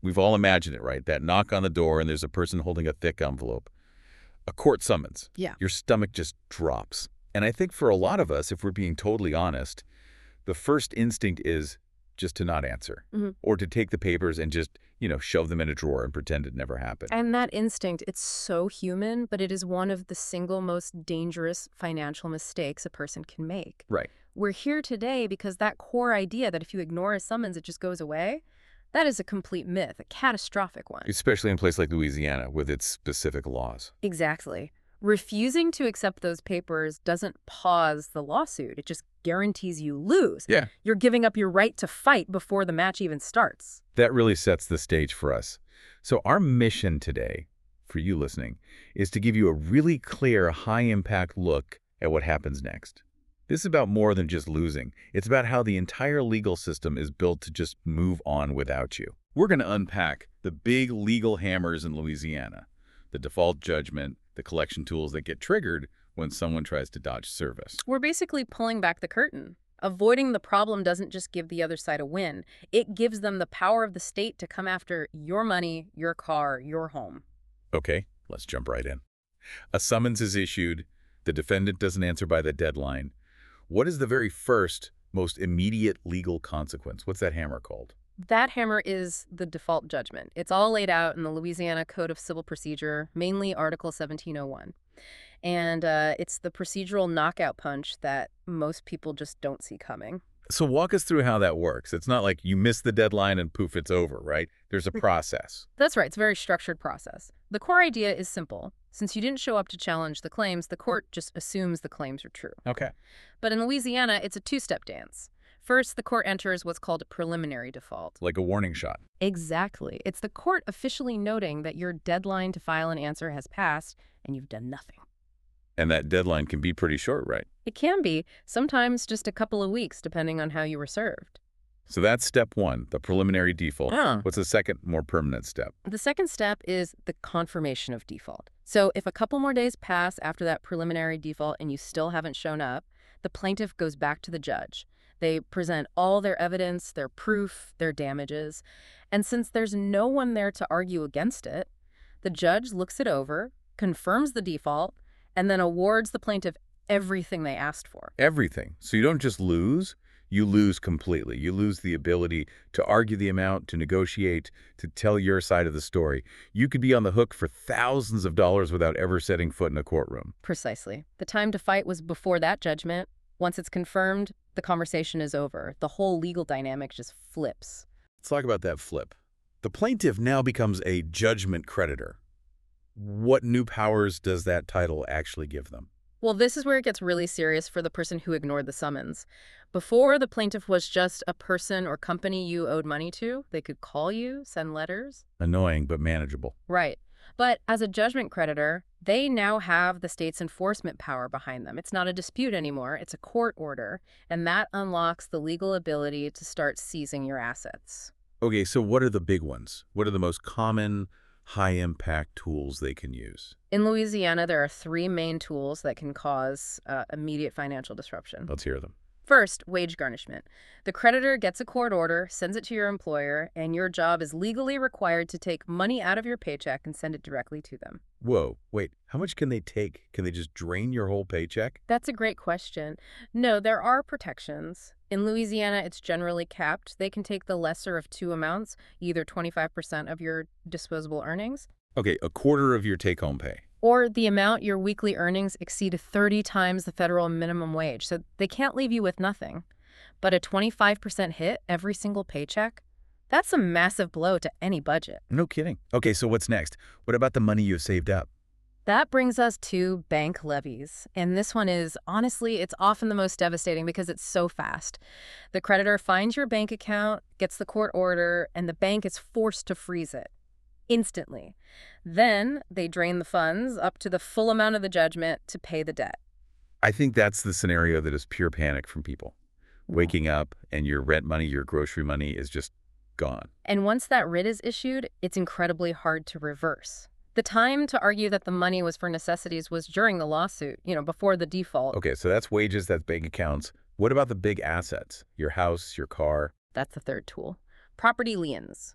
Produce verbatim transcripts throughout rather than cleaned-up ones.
We've all imagined it, right? That knock on the door and there's a person holding a thick envelope. A court summons. Yeah. Your stomach just drops. And I think for a lot of us, if we're being totally honest, the first instinct is just to not answer. Mm-hmm. Or to take the papers and just, you know, shove them in a drawer and pretend it never happened. And that instinct, it's so human, but it is one of the single most dangerous financial mistakes a person can make. Right. We're here today because that core idea that if you ignore a summons, it just goes away, that is a complete myth, a catastrophic one. Especially in a place like Louisiana with its specific laws. Exactly. Refusing to accept those papers doesn't pause the lawsuit. It just guarantees you lose. Yeah. You're giving up your right to fight before the match even starts. That really sets the stage for us. So our mission today, for you listening, is to give you a really clear, high-impact look at what happens next. This is about more than just losing. It's about how the entire legal system is built to just move on without you. We're going to unpack the big legal hammers in Louisiana, the default judgment, the collection tools that get triggered when someone tries to dodge service. We're basically pulling back the curtain. Avoiding the problem doesn't just give the other side a win. It gives them the power of the state to come after your money, your car, your home. Okay, let's jump right in. A summons is issued. The defendant doesn't answer by the deadline. What is the very first, most immediate legal consequence? What's that hammer called? That hammer is the default judgment. It's all laid out in the Louisiana Code of Civil Procedure, mainly Article seventeen oh one. And uh, it's the procedural knockout punch that most people just don't see coming. So walk us through how that works. It's not like you miss the deadline and poof, it's over, right? There's a process. That's right. It's a very structured process. The core idea is simple. Since you didn't show up to challenge the claims, the court just assumes the claims are true. Okay. But in Louisiana, it's a two-step dance. First, the court enters what's called a preliminary default. Like a warning shot. Exactly. It's the court officially noting that your deadline to file an answer has passed and you've done nothing. And that deadline can be pretty short, right? It can be, sometimes just a couple of weeks, depending on how you were served. So that's step one, the preliminary default. Ah. What's the second, more permanent step? The second step is the confirmation of default. So if a couple more days pass after that preliminary default and you still haven't shown up, the plaintiff goes back to the judge. They present all their evidence, their proof, their damages. And since there's no one there to argue against it, the judge looks it over, confirms the default, and then awards the plaintiff everything they asked for. Everything. So you don't just lose, you lose completely. You lose the ability to argue the amount, to negotiate, to tell your side of the story. You could be on the hook for thousands of dollars without ever setting foot in a courtroom. Precisely. The time to fight was before that judgment. Once it's confirmed, the conversation is over. The whole legal dynamic just flips. Let's talk about that flip. The plaintiff now becomes a judgment creditor. What new powers does that title actually give them? Well, this is where it gets really serious for the person who ignored the summons. Before, the plaintiff was just a person or company you owed money to. They could call you, send letters. Annoying, but manageable. Right. But as a judgment creditor, they now have the state's enforcement power behind them. It's not a dispute anymore. It's a court order. And that unlocks the legal ability to start seizing your assets. Okay, so what are the big ones? What are the most common high-impact tools they can use? In Louisiana, there are three main tools that can cause uh, immediate financial disruption. Let's hear them. First, wage garnishment. The creditor gets a court order, sends it to your employer, and your job is legally required to take money out of your paycheck and send it directly to them. Whoa, wait, how much can they take? Can they just drain your whole paycheck? That's a great question. No, there are protections. In Louisiana, it's generally capped. They can take the lesser of two amounts, either twenty-five percent of your disposable earnings, Okay, a quarter of your take-home pay. or the amount your weekly earnings exceed thirty times the federal minimum wage. So they can't leave you with nothing. But a twenty-five percent hit every single paycheck, that's a massive blow to any budget. No kidding. Okay, so what's next? What about the money you've saved up? That brings us to bank levies. And this one is, honestly, it's often the most devastating because it's so fast. The creditor finds your bank account, gets the court order, and the bank is forced to freeze it instantly. Then they drain the funds up to the full amount of the judgment to pay the debt. I think that's the scenario that is pure panic from people. Waking up and your rent money, your grocery money is just gone. And once that writ is issued, it's incredibly hard to reverse. The time to argue that the money was for necessities was during the lawsuit, you know, before the default. Okay, so that's wages, that's bank accounts. What about the big assets? Your house, your car? That's the third tool. Property liens.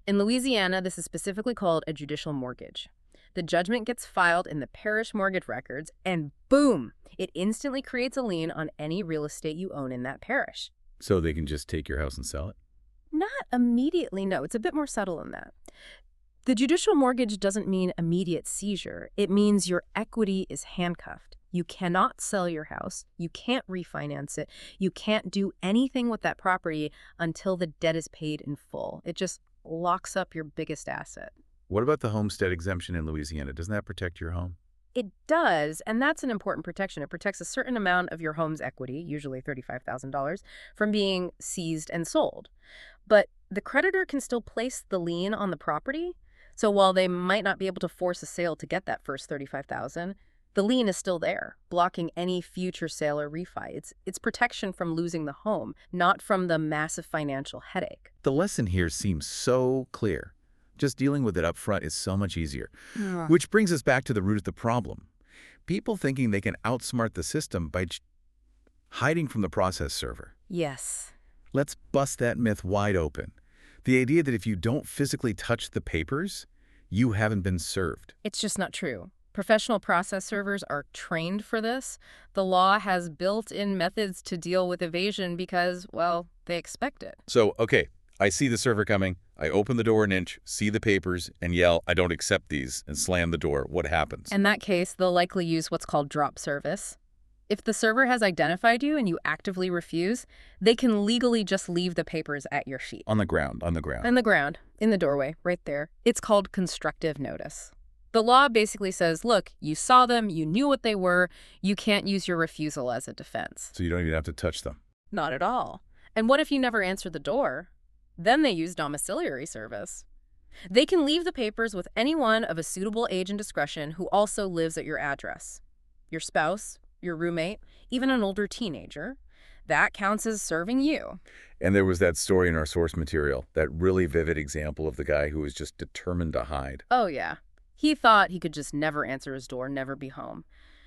In Louisiana, this is specifically called a judicial mortgage. The judgment gets filed in the parish mortgage records, and boom, it instantly creates a lien on any real estate you own in that parish. So they can just take your house and sell it? Not immediately, no. It's a bit more subtle than that. The judicial mortgage doesn't mean immediate seizure. It means your equity is handcuffed. You cannot sell your house. You can't refinance it. You can't do anything with that property until the debt is paid in full. It just locks up your biggest asset. What about the homestead exemption in Louisiana? Doesn't that protect your home? It does, and that's an important protection. It protects a certain amount of your home's equity, usually thirty-five thousand dollars, from being seized and sold. But the creditor can still place the lien on the property. So while they might not be able to force a sale to get that first thirty-five thousand dollars, the lien is still there, blocking any future sale or refi. It's, it's protection from losing the home, not from the massive financial headache. The lesson here seems so clear. Just dealing with it up front is so much easier. Ugh. Which brings us back to the root of the problem. People thinking they can outsmart the system by j- hiding from the process server. Yes. Let's bust that myth wide open. The idea that if you don't physically touch the papers, you haven't been served. It's just not true. Professional process servers are trained for this. The law has built-in methods to deal with evasion because, well, they expect it. So, okay, I see the server coming. I open the door an inch, see the papers, and yell, I don't accept these, and slam the door. What happens? In that case, they'll likely use what's called drop service. If the server has identified you and you actively refuse, they can legally just leave the papers at your feet. On the ground, on the ground. On the ground, in the doorway, right there. It's called constructive notice. The law basically says, look, you saw them, you knew what they were, you can't use your refusal as a defense. So you don't even have to touch them. Not at all. And what if you never answer the door? Then they use domiciliary service. They can leave the papers with anyone of a suitable age and discretion who also lives at your address. Your spouse, your roommate, even an older teenager. That counts as serving you. And there was that story in our source material, that really vivid example of the guy who was just determined to hide. Oh, yeah. He thought he could just never answer his door, never be home.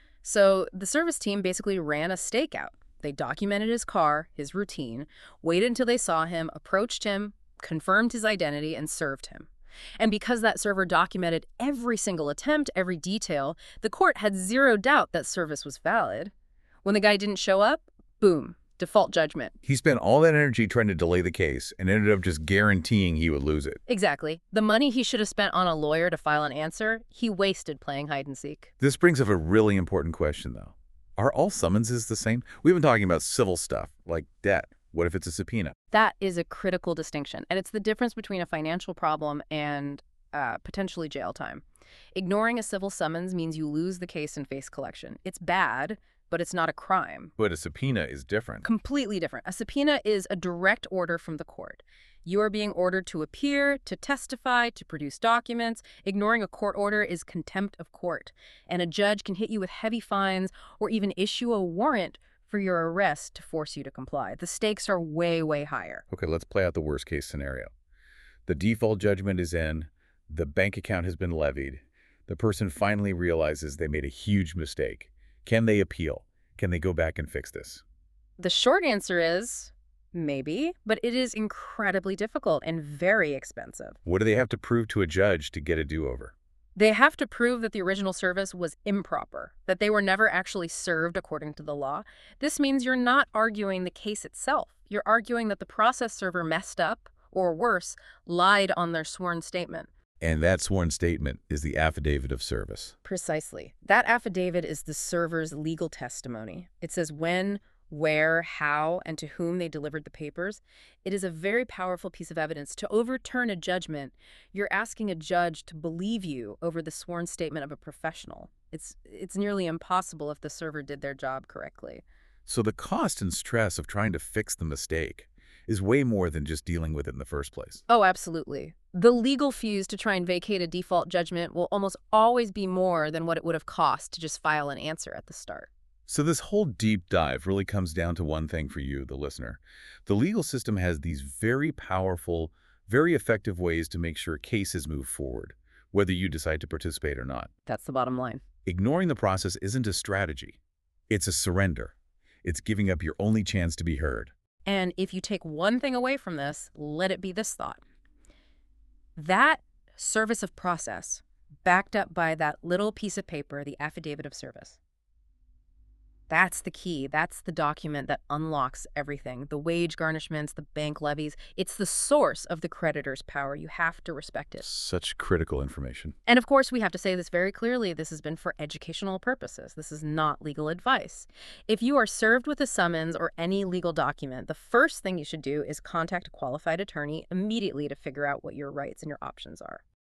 So the service team basically ran a stakeout. They documented his car, his routine, waited until they saw him, approached him, confirmed his identity, and served him. And because that server documented every single attempt, every detail, the court had zero doubt that service was valid. When the guy didn't show up, boom, default judgment. He spent all that energy trying to delay the case and ended up just guaranteeing he would lose it. Exactly. The money he should have spent on a lawyer to file an answer, he wasted playing hide and seek. This brings up a really important question, though. Are all summonses the same? We've been talking about civil stuff, like debt. What if it's a subpoena? That is a critical distinction, and it's the difference between a financial problem and uh, potentially jail time. Ignoring a civil summons means you lose the case and face collection. It's bad, but it's not a crime. But a subpoena is different. Completely different. A subpoena is a direct order from the court. You are being ordered to appear, to testify, to produce documents. Ignoring a court order is contempt of court, and a judge can hit you with heavy fines or even issue a warrant for your arrest to force you to comply. The stakes are way, way higher. Okay, let's play out the worst case scenario. The default judgment is in, the bank account has been levied, the person finally realizes they made a huge mistake. Can they appeal? Can they go back and fix this? The short answer is maybe, but it is incredibly difficult and very expensive. What do they have to prove to a judge to get a do-over? They have to prove that the original service was improper, that they were never actually served according to the law. This means you're not arguing the case itself. You're arguing that the process server messed up, or worse, lied on their sworn statement. And that sworn statement is the affidavit of service. Precisely. That affidavit is the server's legal testimony. It says when, where, how, and to whom they delivered the papers. It is a very powerful piece of evidence. To overturn a judgment, you're asking a judge to believe you over the sworn statement of a professional. It's, it's nearly impossible if the server did their job correctly. So the cost and stress of trying to fix the mistake is way more than just dealing with it in the first place. Oh, absolutely. The legal fees to try and vacate a default judgment will almost always be more than what it would have cost to just file an answer at the start. So this whole deep dive really comes down to one thing for you, the listener. The legal system has these very powerful, very effective ways to make sure cases move forward, whether you decide to participate or not. That's the bottom line. Ignoring the process isn't a strategy. It's a surrender. It's giving up your only chance to be heard. And if you take one thing away from this, let it be this thought. That service of process, backed up by that little piece of paper, the affidavit of service, that's the key. That's the document that unlocks everything. The wage garnishments, the bank levies. It's the source of the creditor's power. You have to respect it. Such critical information. And of course, we have to say this very clearly. This has been for educational purposes. This is not legal advice. If you are served with a summons or any legal document, the first thing you should do is contact a qualified attorney immediately to figure out what your rights and your options are.